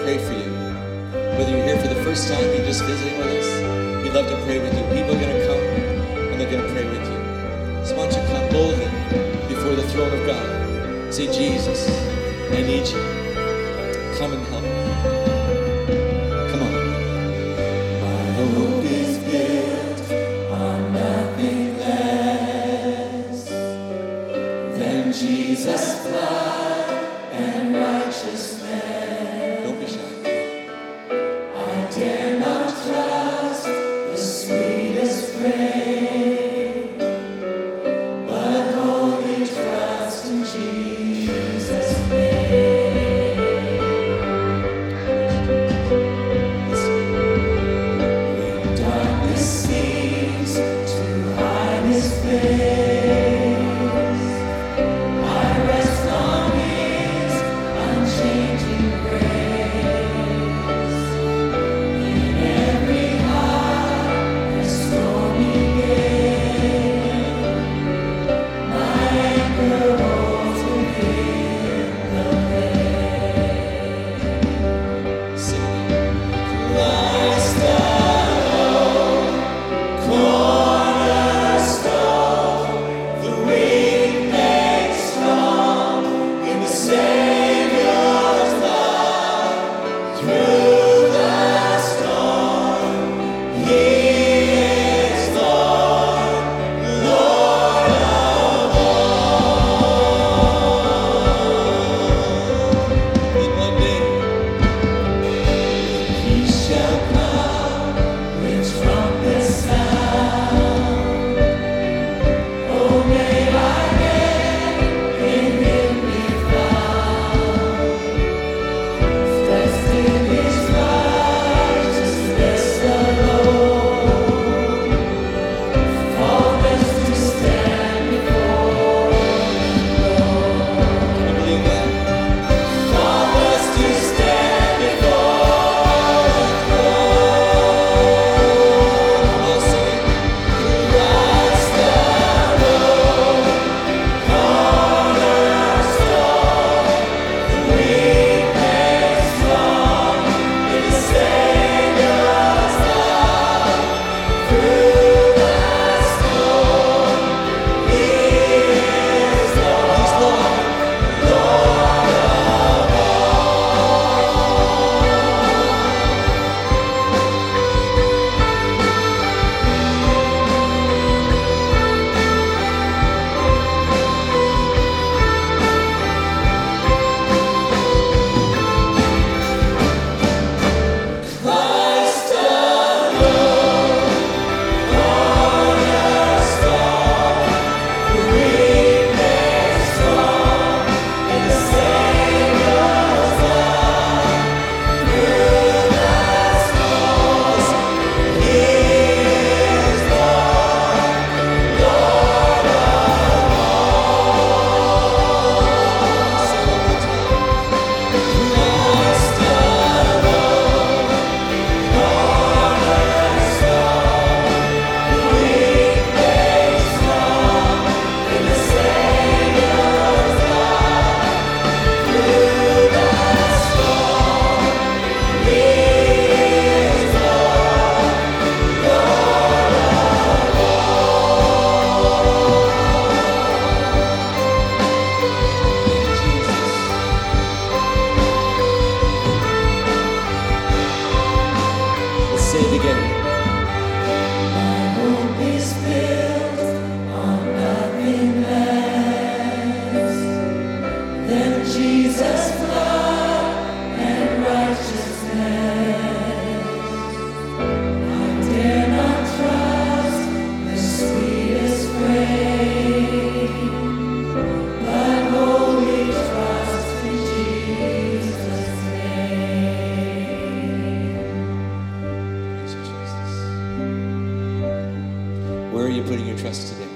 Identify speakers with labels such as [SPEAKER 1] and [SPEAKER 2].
[SPEAKER 1] pray for you. Whether you're here for the first time, you're just visiting with us, we'd love to pray with you. People are going to come and they're going to pray with you. So why don't you come boldly before the throne of God. Say, Jesus, I need you. Come and help me. Come on.
[SPEAKER 2] My hope is built on nothing less than Jesus' blood and righteousness.
[SPEAKER 1] Don't be shy.
[SPEAKER 2] I dare not trust the sweetest frame, but wholly trust in Jesus' name. When darkness seems to hide His face, I rest on His unchanging grace. In every high and stormy gale, my anchor holds within the veil.
[SPEAKER 1] Sing it.
[SPEAKER 2] Christ alone, cornerstone, the weak made strong in the Savior's love. Through the storm, He is Lord, Lord of all.
[SPEAKER 1] In one day,
[SPEAKER 2] He shall come with trumpet sound. Oh, may I yet in Him be found, dressed in His righteousness alone, faultless to stand before Him alone.
[SPEAKER 1] can you believe that?
[SPEAKER 2] Faultless to stand before the throne.
[SPEAKER 1] All sing it.
[SPEAKER 2] Christ alone, cornerstone, the weak made strong in the Savior's love. Through the storm, He is Lord,
[SPEAKER 1] He's Lord.
[SPEAKER 2] Lord of Christ alone, cornerstone, the weak made strong in the Savior's love. Through the storm, He is Lord, Lord of all.
[SPEAKER 1] Say it one more time.
[SPEAKER 2] Christ alone, cornerstone, the weak made strong in the Savior's love. Through the storm, He is Lord, Lord of
[SPEAKER 1] Thank you, Jesus. Let's say it again.
[SPEAKER 2] My hope is built on nothing less than Jesus' blood and righteousness. I dare not trust the sweetest frame, but wholly trust in Jesus' name.
[SPEAKER 1] Praise you, Jesus. Where are you putting your trust today?